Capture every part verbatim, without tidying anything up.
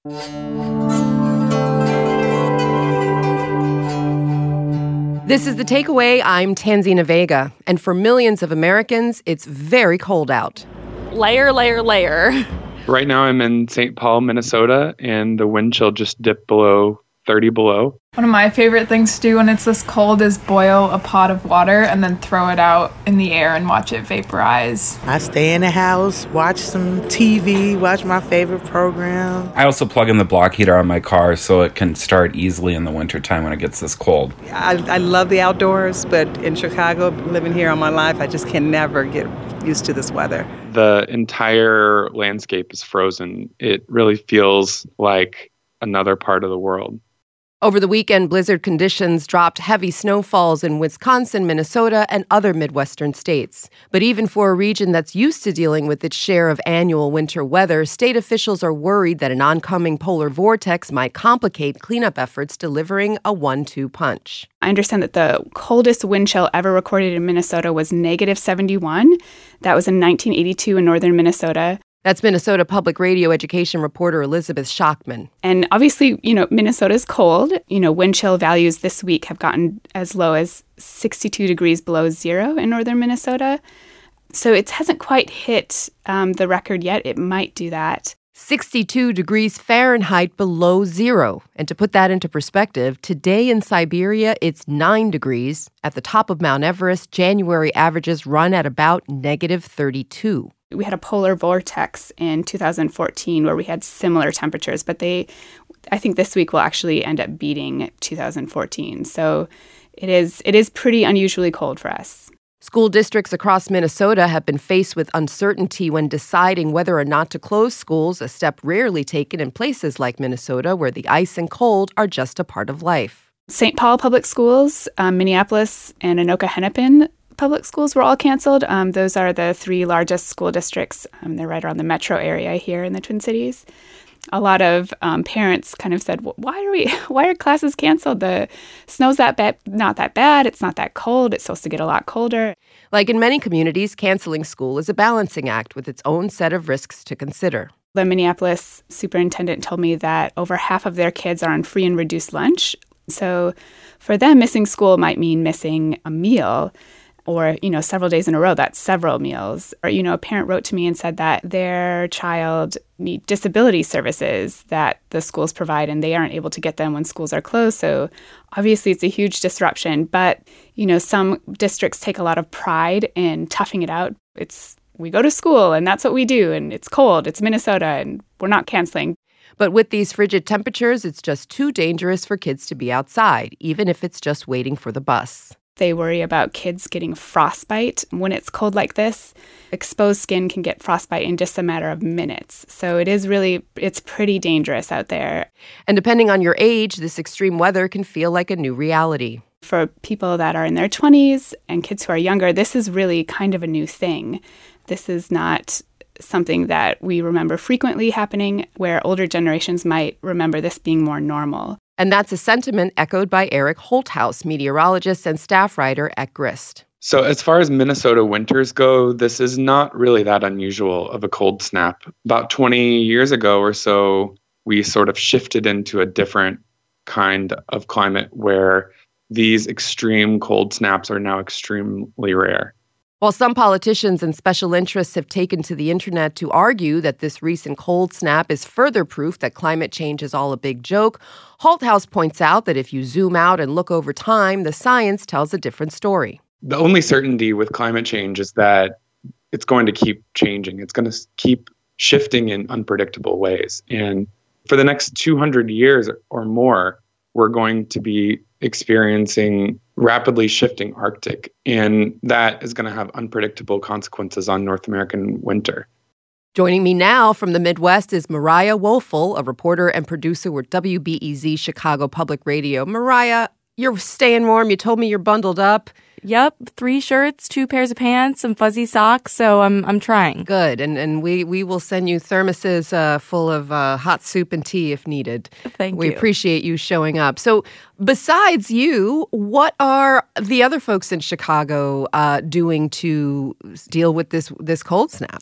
This is The Takeaway. I'm Tanzina Vega. And for millions of Americans, it's very cold out. Layer, layer, layer. Right now I'm in Saint Paul, Minnesota, and the wind chill just dipped below thirty below. One of my favorite things to do when it's this cold is boil a pot of water and then throw it out in the air and watch it vaporize. I stay in the house, watch some T V, watch my favorite program. I also plug in the block heater on my car so it can start easily in the wintertime when it gets this cold. I, I love the outdoors, but in Chicago, living here all my life, I just can never get used to this weather. The entire landscape is frozen. It really feels like another part of the world. Over the weekend, blizzard conditions dropped heavy snowfalls in Wisconsin, Minnesota, and other Midwestern states. But even for a region that's used to dealing with its share of annual winter weather, state officials are worried that an oncoming polar vortex might complicate cleanup efforts, delivering a one two punch. I understand that the coldest wind chill ever recorded in Minnesota was negative seventy-one. That was in nineteen eighty-two in northern Minnesota. That's Minnesota Public Radio education reporter Elizabeth Schachman. And obviously, you know, Minnesota's cold. You know, wind chill values this week have gotten as low as sixty-two degrees below zero in northern Minnesota. So it hasn't quite hit um, the record yet. It might do that. sixty-two degrees Fahrenheit below zero. And to put that into perspective, today in Siberia, it's nine degrees. At the top of Mount Everest, January averages run at about negative thirty-two. We had a polar vortex in two thousand fourteen where we had similar temperatures, but they, I think this week will actually end up beating two thousand fourteen. So it is it is pretty unusually cold for us. School districts across Minnesota have been faced with uncertainty when deciding whether or not to close schools, a step rarely taken in places like Minnesota where the ice and cold are just a part of life. Saint Paul Public Schools, um, Minneapolis, and Anoka-Hennepin Public Schools were all canceled. Um, those are the three largest school districts. Um, they're right around the metro area here in the Twin Cities. A lot of um, parents kind of said, "Why are we? Why are classes canceled? The snow's that bad, not that bad. It's not that cold. It's supposed to get a lot colder." Like in many communities, canceling school is a balancing act with its own set of risks to consider. The Minneapolis superintendent told me that over half of their kids are on free and reduced lunch. So for them, missing school might mean missing a meal. Or, you know, several days in a row, that's several meals. Or, you know, a parent wrote to me and said that their child need disability services that the schools provide, and they aren't able to get them when schools are closed. So obviously it's a huge disruption. But, you know, some districts take a lot of pride in toughing it out. It's, we go to school and that's what we do. And it's cold. It's Minnesota and we're not canceling. But with these frigid temperatures, it's just too dangerous for kids to be outside, even if it's just waiting for the bus. They worry about kids getting frostbite. When it's cold like this, exposed skin can get frostbite in just a matter of minutes. So it is really, it's pretty dangerous out there. And depending on your age, this extreme weather can feel like a new reality. For people that are in their twenties and kids who are younger, this is really kind of a new thing. This is not something that we remember frequently happening, where older generations might remember this being more normal. And that's a sentiment echoed by Eric Holthaus, meteorologist and staff writer at Grist. So as far as Minnesota winters go, this is not really that unusual of a cold snap. About twenty years ago or so, we sort of shifted into a different kind of climate where these extreme cold snaps are now extremely rare. While some politicians and special interests have taken to the internet to argue that this recent cold snap is further proof that climate change is all a big joke, Holthaus points out that if you zoom out and look over time, the science tells a different story. The only certainty with climate change is that it's going to keep changing. It's going to keep shifting in unpredictable ways. And for the next two hundred years or more, we're going to be experiencing rapidly shifting Arctic, and that is going to have unpredictable consequences on North American winter. Joining me now from the Midwest is Mariah Woelfel, a reporter and producer with W B E Z Chicago Public Radio. Mariah, you're staying warm. You told me you're bundled up. Yep, three shirts, two pairs of pants, some fuzzy socks, so I'm I'm trying. Good, and and we, we will send you thermoses uh, full of uh, hot soup and tea if needed. Thank we you. We appreciate you showing up. So besides you, what are the other folks in Chicago uh, doing to deal with this this cold snap?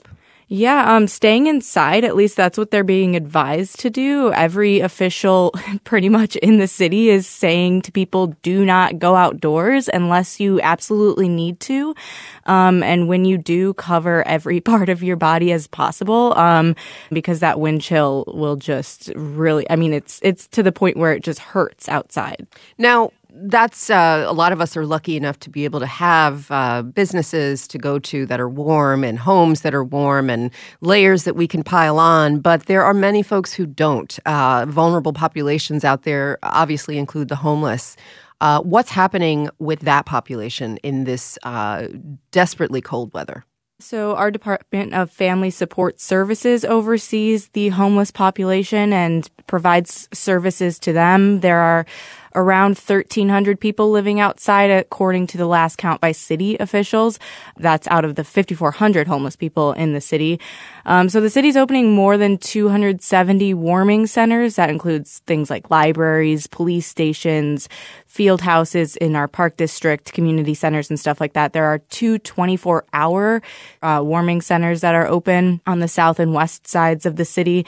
Yeah, um, staying inside, at least that's what they're being advised to do. Every official pretty much in the city is saying to people, do not go outdoors unless you absolutely need to. Um, and when you do, cover every part of your body as possible, um, because that wind chill will just really, I mean, it's, it's to the point where it just hurts outside. Now, That's uh, a lot of us are lucky enough to be able to have uh, businesses to go to that are warm and homes that are warm and layers that we can pile on. But there are many folks who don't. Uh, vulnerable populations out there obviously include the homeless. Uh, what's happening with that population in this uh, desperately cold weather? So our Department of Family Support Services oversees the homeless population and provides services to them. There are around thirteen hundred people living outside, according to the last count by city officials. That's out of the fifty-four hundred homeless people in the city. Um, so the city's opening more than two hundred seventy warming centers. That includes things like libraries, police stations, field houses in our park district, community centers, and stuff like that. There are two twenty-four hour uh, warming centers that are open on the south and west sides of the city.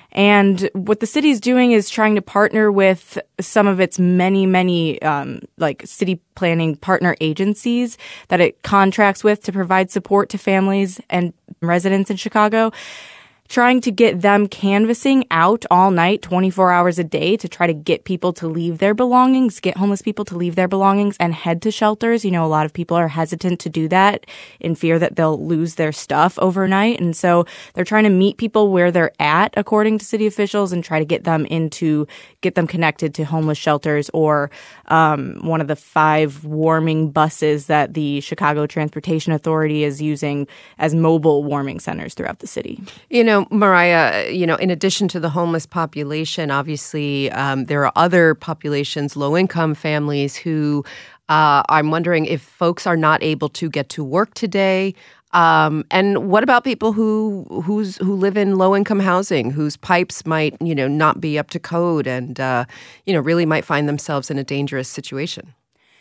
And what the city's doing is trying to partner with some of its many, many, um, like city planning partner agencies that it contracts with to provide support to families and residents in Chicago, trying to get them canvassing out all night, twenty-four hours a day, to try to get people to leave their belongings, get homeless people to leave their belongings and head to shelters. You know, a lot of people are hesitant to do that in fear that they'll lose their stuff overnight. And so they're trying to meet people where they're at, according to city officials, and try to get them into, get them connected to homeless shelters or um, one of the five warming buses that the Chicago Transportation Authority is using as mobile warming centers throughout the city. You know, Mariah, you know, in addition to the homeless population, obviously um, there are other populations, low-income families who uh, I'm wondering if folks are not able to get to work today. Um, and what about people who who's who live in low-income housing, whose pipes might, you know, not be up to code and, uh, you know, really might find themselves in a dangerous situation?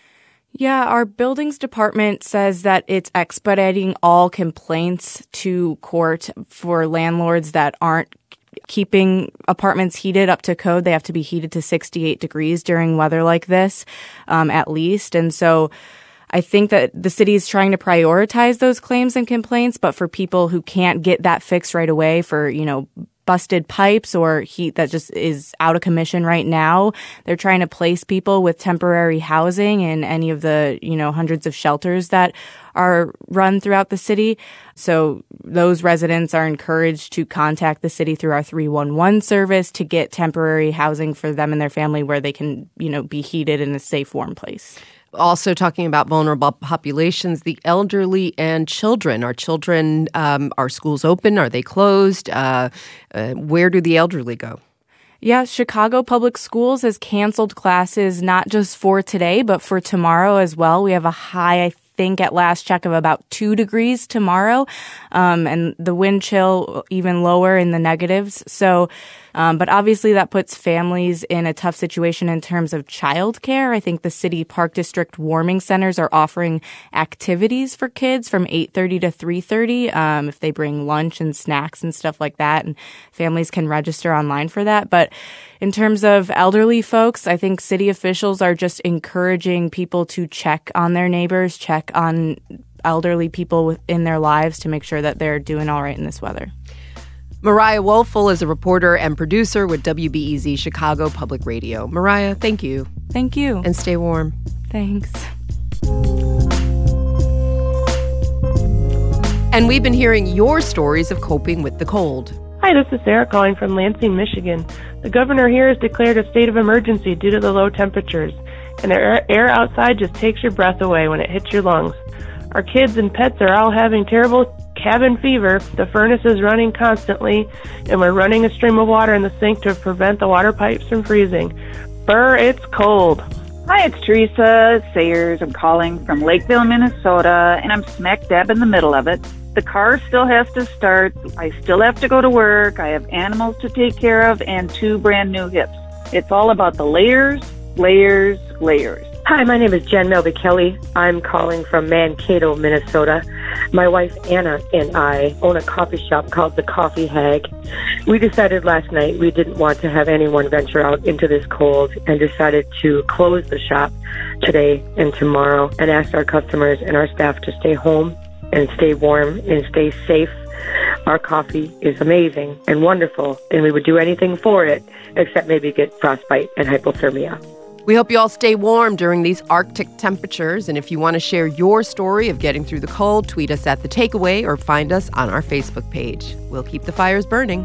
Yeah, our buildings department says that it's expediting all complaints to court for landlords that aren't keeping apartments heated up to code. They have to be heated to sixty-eight degrees during weather like this, um, at least. And so I think that the city is trying to prioritize those claims and complaints, but for people who can't get that fixed right away, for, you know, busted pipes or heat that just is out of commission right now, they're trying to place people with temporary housing in any of the, you know, hundreds of shelters that are run throughout the city. So those residents are encouraged to contact the city through our three one one service to get temporary housing for them and their family where they can, you know, be heated in a safe, warm place. Also talking about vulnerable populations, the elderly and children. Are children, um, are schools open? Are they closed? Uh, uh, where do the elderly go? Yeah, Chicago Public Schools has canceled classes not just for today, but for tomorrow as well. We have a high, I think, at last check of about two degrees tomorrow, um, and the wind chill even lower in the negatives. So, um, but obviously that puts families in a tough situation in terms of childcare. I think the city park district warming centers are offering activities for kids from eight thirty to three thirty, um, if they bring lunch and snacks and stuff like that, and families can register online for that. But in terms of elderly folks, I think city officials are just encouraging people to check on their neighbors, check on elderly people in their lives to make sure that they're doing all right in this weather. Mariah Woelfel is a reporter and producer with W B E Z Chicago Public Radio. Mariah, thank you. Thank you. And stay warm. Thanks. And we've been hearing your stories of coping with the cold. Hi, this is Sarah calling from Lansing, Michigan. The governor here has declared a state of emergency due to the low temperatures, and the air outside just takes your breath away when it hits your lungs. Our kids and pets are all having terrible cabin fever. The furnace is running constantly, and we're running a stream of water in the sink to prevent the water pipes from freezing. Brr, it's cold. Hi, it's Teresa Sayers. I'm calling from Lakeville, Minnesota, and I'm smack dab in the middle of it. The car still has to start. I still have to go to work. I have animals to take care of and two brand new hips. It's all about the layers, layers, layers. Hi, my name is Jen Melby Kelly. I'm calling from Mankato, Minnesota. My wife, Anna, and I own a coffee shop called The Coffee Hag. We decided last night we didn't want to have anyone venture out into this cold and decided to close the shop today and tomorrow and asked our customers and our staff to stay home and stay warm and stay safe. Our coffee is amazing and wonderful, and we would do anything for it except maybe get frostbite and hypothermia. We hope you all stay warm during these Arctic temperatures. And if you want to share your story of getting through the cold, tweet us at The Takeaway or find us on our Facebook page. We'll keep the fires burning.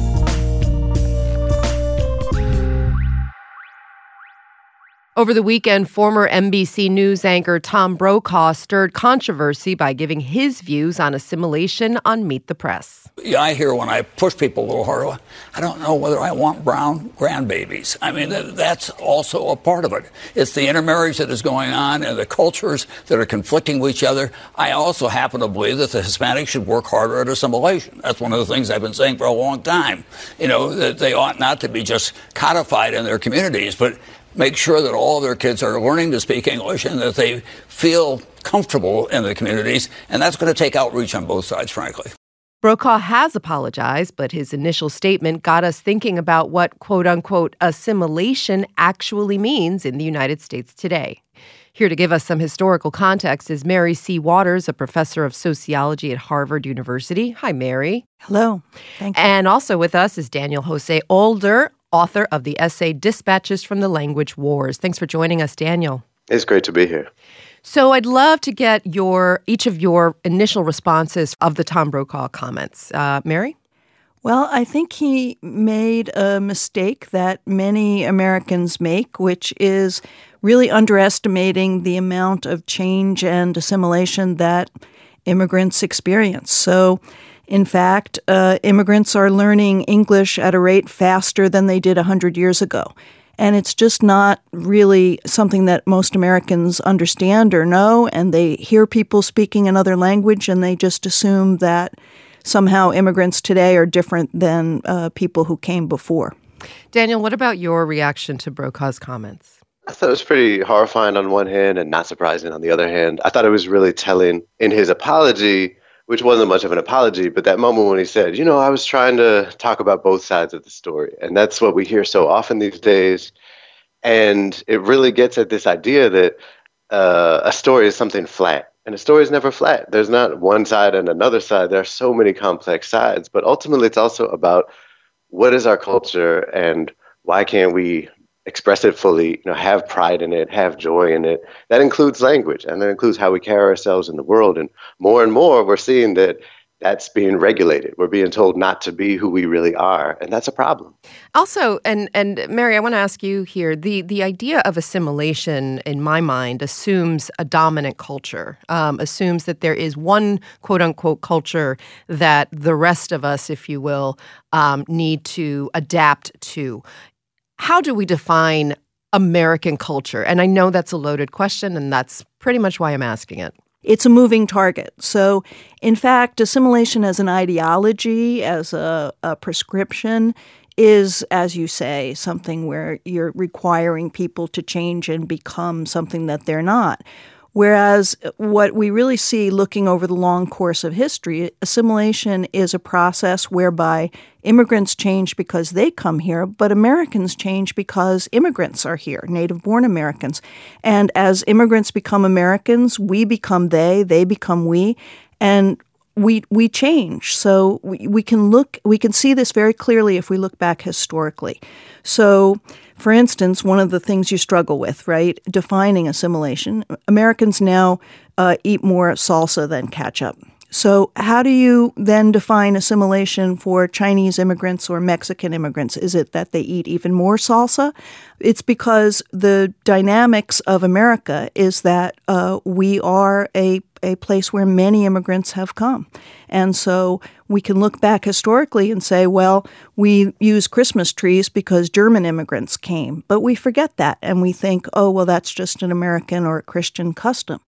Over the weekend, former N B C News anchor Tom Brokaw stirred controversy by giving his views on assimilation on Meet the Press. Yeah, I hear when I push people a little harder, I don't know whether I want brown grandbabies. I mean, that, that's also a part of it. It's the intermarriage that is going on and the cultures that are conflicting with each other. I also happen to believe that the Hispanics should work harder at assimilation. That's one of the things I've been saying for a long time. You know, that they ought not to be just codified in their communities, but make sure that all of their kids are learning to speak English and that they feel comfortable in the communities. And that's going to take outreach on both sides, frankly. Brokaw has apologized, but his initial statement got us thinking about what, quote-unquote, assimilation actually means in the United States today. Here to give us some historical context is Mary C. Waters, a professor of sociology at Harvard University. Hi, Mary. Hello. Thank you. And also with us is Daniel Jose Older, author of the essay Dispatches from the Language Wars. Thanks for joining us, Daniel. It's great to be here. So I'd love to get your each of your initial responses of the Tom Brokaw comments. Uh, Mary? Well, I think he made a mistake that many Americans make, which is really underestimating the amount of change and assimilation that immigrants experience. So, in fact, uh, immigrants are learning English at a rate faster than they did one hundred years ago. And it's just not really something that most Americans understand or know, and they hear people speaking another language and they just assume that somehow immigrants today are different than uh, people who came before. Daniel, what about your reaction to Brokaw's comments? I thought it was pretty horrifying on one hand and not surprising on the other hand. I thought it was really telling in his apology, which wasn't much of an apology, but that moment when he said, you know, I was trying to talk about both sides of the story. And that's what we hear so often these days. And it really gets at this idea that uh, a story is something flat. And a story is never flat. There's not one side and another side. There are so many complex sides. But ultimately, it's also about what is our culture and why can't we express it fully, you know, have pride in it, have joy in it. That includes language, and that includes how we carry ourselves in the world. And more and more, we're seeing that that's being regulated. We're being told not to be who we really are, and that's a problem. Also, and and Mary, I want to ask you here, the, the idea of assimilation, in my mind, assumes a dominant culture, um, assumes that there is one quote-unquote culture that the rest of us, if you will, um, need to adapt to. How do we define American culture? And I know that's a loaded question, and that's pretty much why I'm asking it. It's a moving target. So, in fact, assimilation as an ideology, as a, a prescription, is, as you say, something where you're requiring people to change and become something that they're not. Whereas what we really see looking over the long course of history, assimilation is a process whereby immigrants change because they come here, but Americans change because immigrants are here, native-born Americans. And as immigrants become Americans, we become they, they become we, and we we change. So we, we can look, we can see this very clearly if we look back historically. So, for instance, one of the things you struggle with, right, defining assimilation, Americans now uh, eat more salsa than ketchup. So how do you then define assimilation for Chinese immigrants or Mexican immigrants? Is it that they eat even more salsa? It's because the dynamics of America is that uh, we are a a place where many immigrants have come. And so we can look back historically and say, well, we use Christmas trees because German immigrants came. But we forget that, and we think, oh, well, that's just an American or a Christian custom.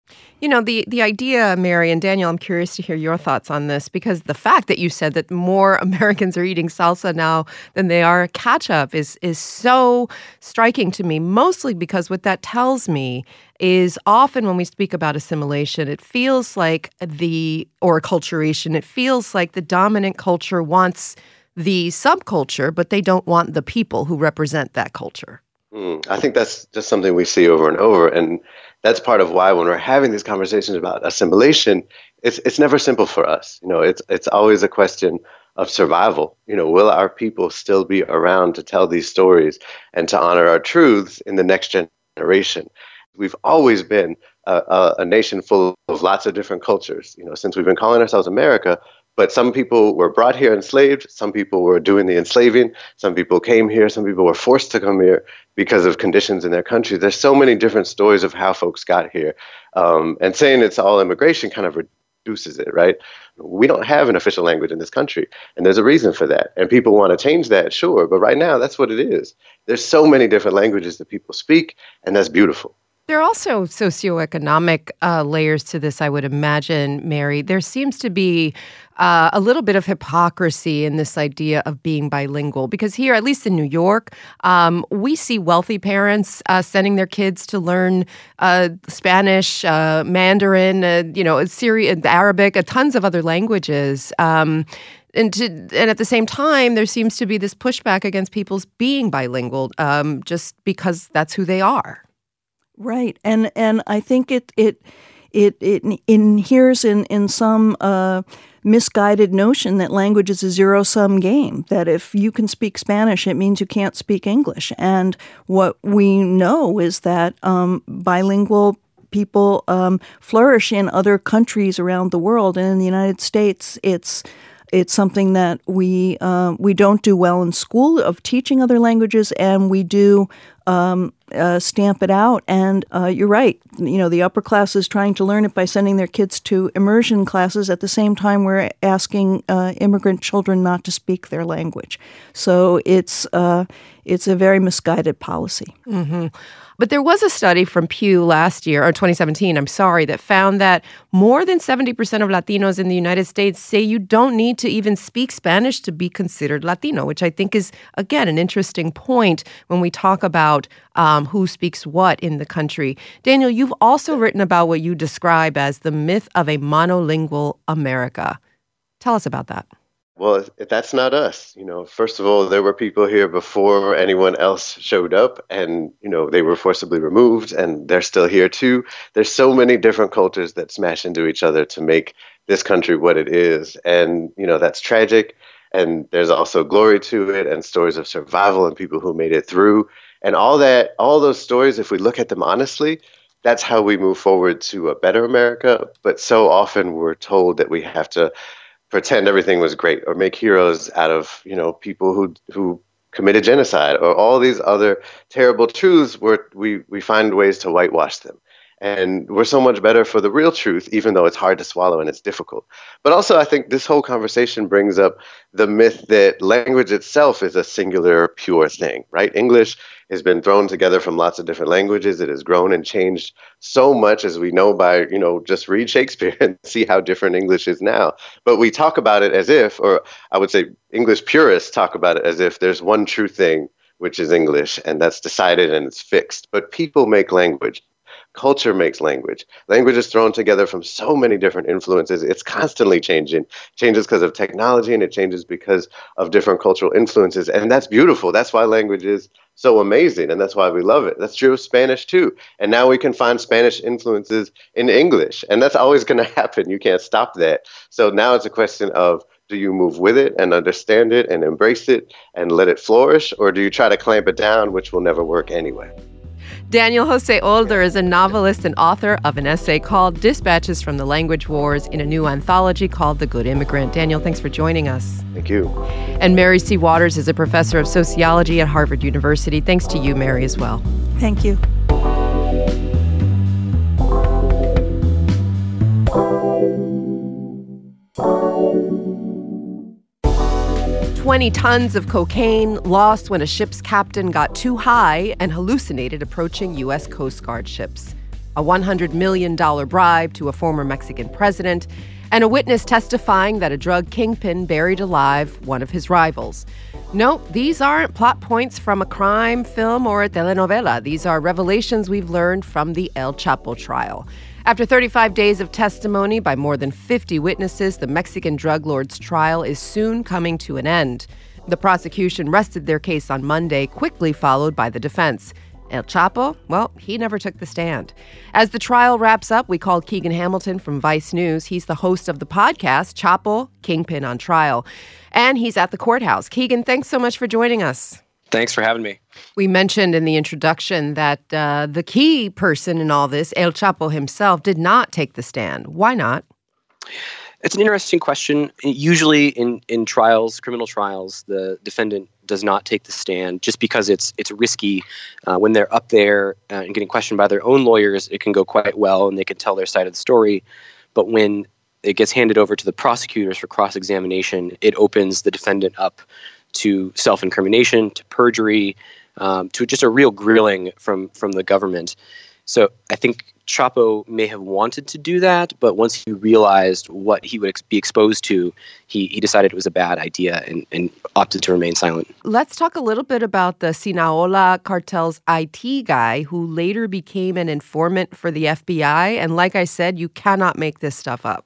You know, the, the idea, Mary and Daniel, I'm curious to hear your thoughts on this, because the fact that you said that more Americans are eating salsa now than they are ketchup is, is so striking to me, mostly because what that tells me is often when we speak about assimilation, it feels like the, or acculturation, it feels like the dominant culture wants the subculture, but they don't want the people who represent that culture. Mm, I think that's just something we see over and over. And that's part of why when we're having these conversations about assimilation, it's it's never simple for us. You know, it's it's always a question of survival. You know, will our people still be around to tell these stories and to honor our truths in the next generation? We've always been a, a, a nation full of lots of different cultures, you know, since we've been calling ourselves America. But some people were brought here enslaved. Some people were doing the enslaving. Some people came here. Some people were forced to come here because of conditions in their country. There's so many different stories of how folks got here. Um, and saying it's all immigration kind of reduces it, right? We don't have an official language in this country. And there's a reason for that. And people want to change that, sure. But right now, that's what it is. There's so many different languages that people speak, and that's beautiful. There are also socioeconomic uh, layers to this, I would imagine, Mary. There seems to be uh, a little bit of hypocrisy in this idea of being bilingual, because here, at least in New York, um, we see wealthy parents uh, sending their kids to learn uh, Spanish, uh, Mandarin, uh, you know, Syrian, Arabic, uh, tons of other languages. Um, And, to, and at the same time, there seems to be this pushback against people's being bilingual um, just because that's who they are. Right, and and I think it it it it inheres in in some uh, misguided notion that language is a zero sum game. That if you can speak Spanish, it means you can't speak English. And what we know is that um, bilingual people um, flourish in other countries around the world, and in the United States, it's. It's something that we uh, we don't do well in school of teaching other languages, and we do um, uh, stamp it out. And uh, you're right. You know, the upper class is trying to learn it by sending their kids to immersion classes. At the same time, we're asking uh, immigrant children not to speak their language. So it's uh, it's a very misguided policy. Mm-hmm. But there was a study from Pew last year, or twenty seventeen, I'm sorry, that found that more than seventy percent of Latinos in the United States say you don't need to even speak Spanish to be considered Latino, which I think is, again, an interesting point when we talk about um, who speaks what in the country. Daniel, you've also written about what you describe as the myth of a monolingual America. Tell us about that. Well, that's not us. You know, first of all, there were people here before anyone else showed up, and, you know, they were forcibly removed, and they're still here too. There's so many different cultures that smash into each other to make this country what it is. And, you know, that's tragic. And there's also glory to it and stories of survival and people who made it through. And all that, all those stories, if we look at them honestly, that's how we move forward to a better America. But so often we're told that we have to pretend everything was great or make heroes out of, you know, people who who committed genocide or all these other terrible truths where we, we find ways to whitewash them. And we're so much better for the real truth, even though it's hard to swallow and it's difficult. But also, I think this whole conversation brings up the myth that language itself is a singular, pure thing, right? English has been thrown together from lots of different languages. It has grown and changed so much, as we know by, you know, just read Shakespeare and see how different English is now. But we talk about it as if, or I would say English purists talk about it as if there's one true thing, which is English, and that's decided and it's fixed. But people make language. Culture makes language. Language is thrown together from so many different influences. It's constantly changing. It changes because of technology, and it changes because of different cultural influences. And that's beautiful. That's why language is so amazing, and that's why we love it. That's true of Spanish, too. And now we can find Spanish influences in English, and that's always going to happen. You can't stop that. So now it's a question of, do you move with it and understand it and embrace it and let it flourish, or do you try to clamp it down, which will never work anyway? Daniel Jose Older is a novelist and author of an essay called Dispatches from the Language Wars in a new anthology called The Good Immigrant. Daniel, thanks for joining us. Thank you. And Mary C. Waters is a professor of sociology at Harvard University. Thanks to you, Mary, as well. Thank you. twenty tons of cocaine lost when a ship's captain got too high and hallucinated approaching U S Coast Guard ships. a one hundred million dollars bribe to a former Mexican president, and a witness testifying that a drug kingpin buried alive one of his rivals. Nope, these aren't plot points from a crime film or a telenovela. These are revelations we've learned from the El Chapo trial. After thirty-five days of testimony by more than fifty witnesses, the Mexican drug lord's trial is soon coming to an end. The prosecution rested their case on Monday, quickly followed by the defense. El Chapo, well, he never took the stand. As the trial wraps up, we called Keegan Hamilton from Vice News. He's the host of the podcast, Chapo, Kingpin on Trial. And he's at the courthouse. Keegan, thanks so much for joining us. Thanks for having me. We mentioned in the introduction that uh, the key person in all this, El Chapo himself, did not take the stand. Why not? It's an interesting question. Usually in, in trials, criminal trials, the defendant does not take the stand just because it's it's risky. Uh, when they're up there uh, and getting questioned by their own lawyers, it can go quite well and they can tell their side of the story. But when it gets handed over to the prosecutors for cross-examination, it opens the defendant up to self-incrimination, to perjury, um, to just a real grilling from, from the government. So I think Chapo may have wanted to do that, but once he realized what he would ex- be exposed to, he, he decided it was a bad idea and, and opted to remain silent. Let's talk a little bit about the Sinaloa cartel's I T guy who later became an informant for the F B I. And like I said, you cannot make this stuff up.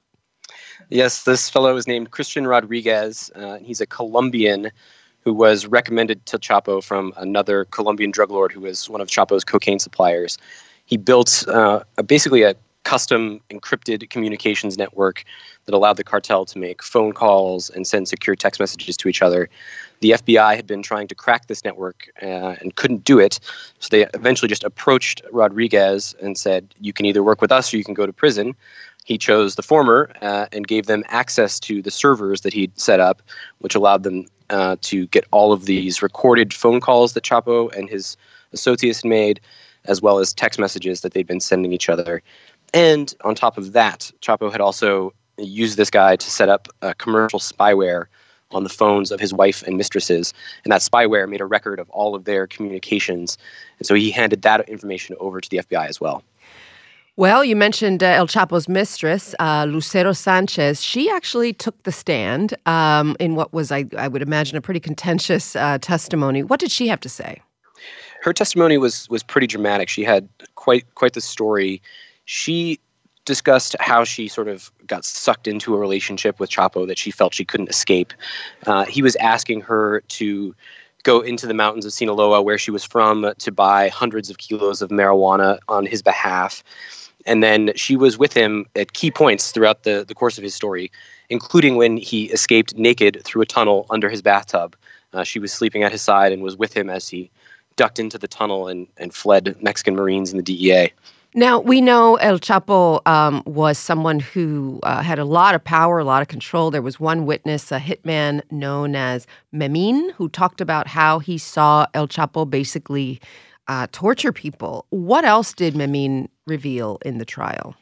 Yes, this fellow is named Christian Rodriguez. Uh, he's a Colombian who was recommended to Chapo from another Colombian drug lord who was one of Chapo's cocaine suppliers. He built uh, a, basically a custom encrypted communications network that allowed the cartel to make phone calls and send secure text messages to each other. The F B I had been trying to crack this network uh, and couldn't do it, so they eventually just approached Rodriguez and said, you can either work with us or you can go to prison. He chose the former uh, and gave them access to the servers that he'd set up, which allowed them uh, to get all of these recorded phone calls that Chapo and his associates had made, as well as text messages that they'd been sending each other. And on top of that, Chapo had also used this guy to set up uh, commercial spyware on the phones of his wife and mistresses. And that spyware made a record of all of their communications. And so he handed that information over to the F B I as well. Well, you mentioned uh, El Chapo's mistress, uh, Lucero Sanchez. She actually took the stand um, in what was, I, I would imagine, a pretty contentious uh, testimony. What did she have to say? Her testimony was was pretty dramatic. She had quite quite the story. She discussed how she sort of got sucked into a relationship with Chapo that she felt she couldn't escape. Uh, he was asking her to go into the mountains of Sinaloa, where she was from, to buy hundreds of kilos of marijuana on his behalf. And then she was with him at key points throughout the, the course of his story, including when he escaped naked through a tunnel under his bathtub. Uh, she was sleeping at his side and was with him as he ducked into the tunnel and, and fled Mexican Marines and the D E A. Now, we know El Chapo um, was someone who uh, had a lot of power, a lot of control. There was one witness, a hitman known as Memín, who talked about how he saw El Chapo basically uh, torture people. What else did Memín reveal in the trial?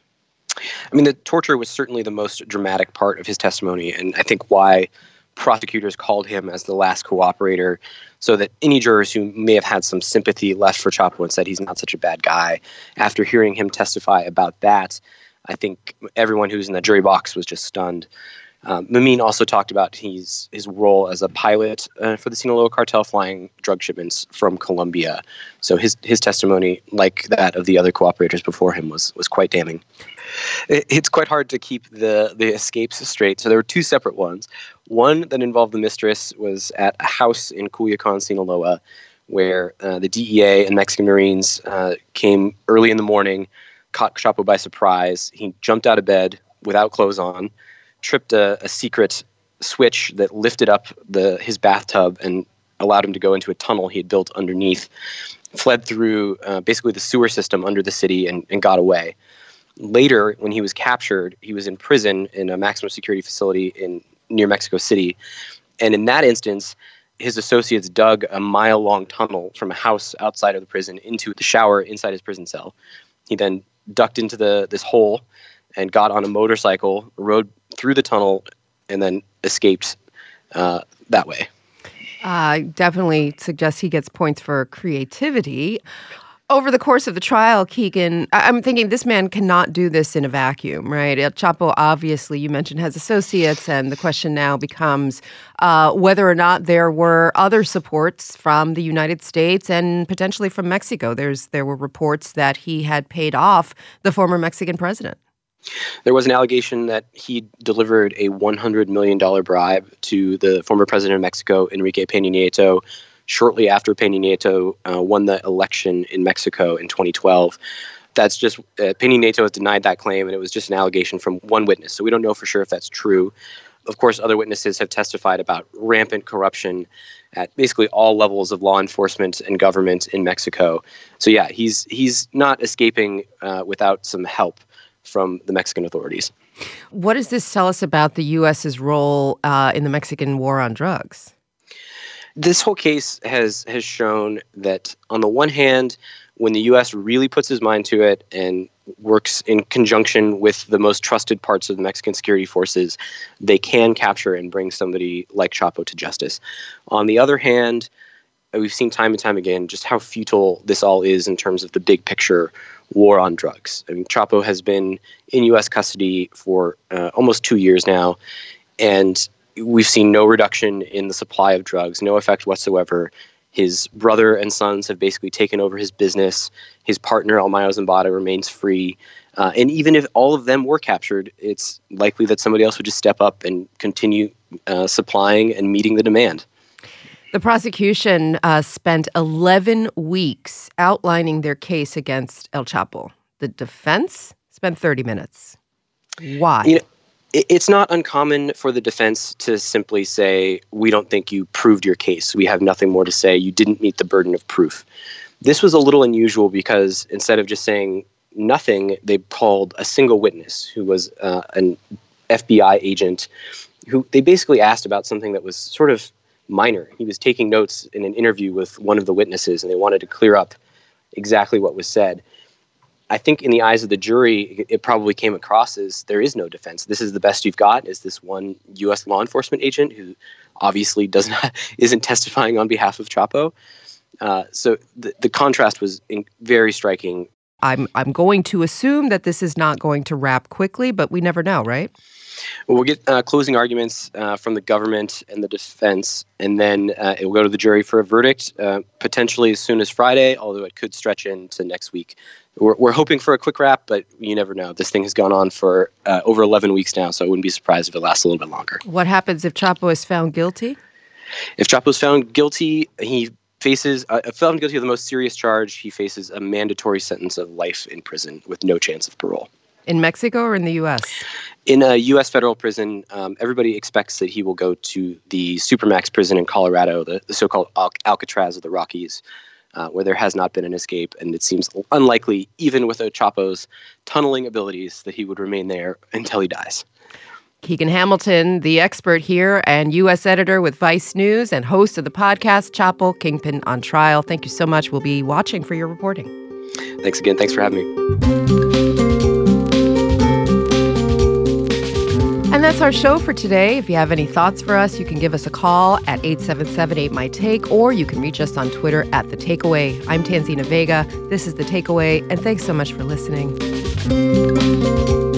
I mean, the torture was certainly the most dramatic part of his testimony, and I think why prosecutors called him as the last cooperator, so that any jurors who may have had some sympathy left for Chapo and said he's not such a bad guy, after hearing him testify about that, I think everyone who's in the jury box was just stunned. Um, Memín also talked about his his role as a pilot uh, for the Sinaloa cartel flying drug shipments from Colombia. So his his testimony, like that of the other cooperators before him, was was quite damning. It, it's quite hard to keep the, the escapes straight. So there were two separate ones. One that involved the mistress was at a house in Culiacan, Sinaloa, where uh, the D E A and Mexican Marines uh, came early in the morning, caught Chapo by surprise. He jumped out of bed without clothes on, tripped a, a secret switch that lifted up the his bathtub and allowed him to go into a tunnel he had built underneath, fled through uh, basically the sewer system under the city and, and got away. Later, when he was captured, he was in prison in a maximum security facility in near Mexico City. And in that instance, his associates dug a mile-long tunnel from a house outside of the prison into the shower inside his prison cell. He then ducked into the this hole and got on a motorcycle, rode through the tunnel, and then escaped uh, that way. Uh, definitely suggests he gets points for creativity. Over the course of the trial, Keegan, I'm thinking this man cannot do this in a vacuum, right? El Chapo, obviously, you mentioned, has associates, and the question now becomes uh, whether or not there were other supports from the United States and potentially from Mexico. There's There were reports that he had paid off the former Mexican president. There was an allegation that he delivered a one hundred million dollars bribe to the former president of Mexico, Enrique Peña Nieto, shortly after Peña Nieto uh, won the election in Mexico in twenty twelve. That's just, uh, Peña Nieto has denied that claim, and it was just an allegation from one witness. So we don't know for sure if that's true. Of course, other witnesses have testified about rampant corruption at basically all levels of law enforcement and government in Mexico. So yeah, he's he's not escaping uh, without some help from the Mexican authorities. What does this tell us about the U S's role uh, in the Mexican war on drugs? This whole case has has shown that, on the one hand, when the U S really puts his mind to it and works in conjunction with the most trusted parts of the Mexican security forces, they can capture and bring somebody like Chapo to justice. On the other hand, we've seen time and time again just how futile this all is in terms of the big picture war on drugs. I mean, Chapo has been in U S custody for uh, almost two years now, and we've seen no reduction in the supply of drugs, no effect whatsoever. His brother and sons have basically taken over his business. His partner, Almayo Zambada, remains free. Uh, and even if all of them were captured, it's likely that somebody else would just step up and continue uh, supplying and meeting the demand. The prosecution uh, spent eleven weeks outlining their case against El Chapo. The defense spent thirty minutes. Why? You know, it's not uncommon for the defense to simply say, we don't think you proved your case. We have nothing more to say. You didn't meet the burden of proof. This was a little unusual because instead of just saying nothing, they called a single witness who was uh, an F B I agent who they basically asked about something that was sort of minor. He was taking notes in an interview with one of the witnesses, and they wanted to clear up exactly what was said. I think in the eyes of the jury, it probably came across as there is no defense. This is the best you've got, is this one U S law enforcement agent who obviously does not isn't testifying on behalf of Chapo. Uh, so the, the contrast was in, very striking. I'm I'm going to assume that this is not going to wrap quickly, but we never know, right? Well, we'll get uh, closing arguments uh, from the government and the defense, and then uh, it will go to the jury for a verdict, uh, potentially as soon as Friday, although it could stretch into next week. We're, we're hoping for a quick wrap, but you never know. This thing has gone on for uh, over eleven weeks now, so I wouldn't be surprised if it lasts a little bit longer. What happens if Chapo is found guilty? If Chapo is found guilty, he faces, uh, found guilty of the most serious charge, he faces a mandatory sentence of life in prison with no chance of parole. In Mexico or in the U S? In a U S federal prison, um, everybody expects that he will go to the Supermax prison in Colorado, the, the so-called Al- Alcatraz of the Rockies, uh, where there has not been an escape. And it seems unlikely, even with Chapo's tunneling abilities, that he would remain there until he dies. Keegan Hamilton, the expert here and U S editor with Vice News and host of the podcast Chapo, Kingpin on Trial. Thank you so much. We'll be watching for your reporting. Thanks again. Thanks for having me. And that's our show for today. If you have any thoughts for us, you can give us a call at eight seven seven, eight, M Y, TAKE, or you can reach us on Twitter at The Takeaway. I'm Tanzina Vega. This is The Takeaway, and thanks so much for listening.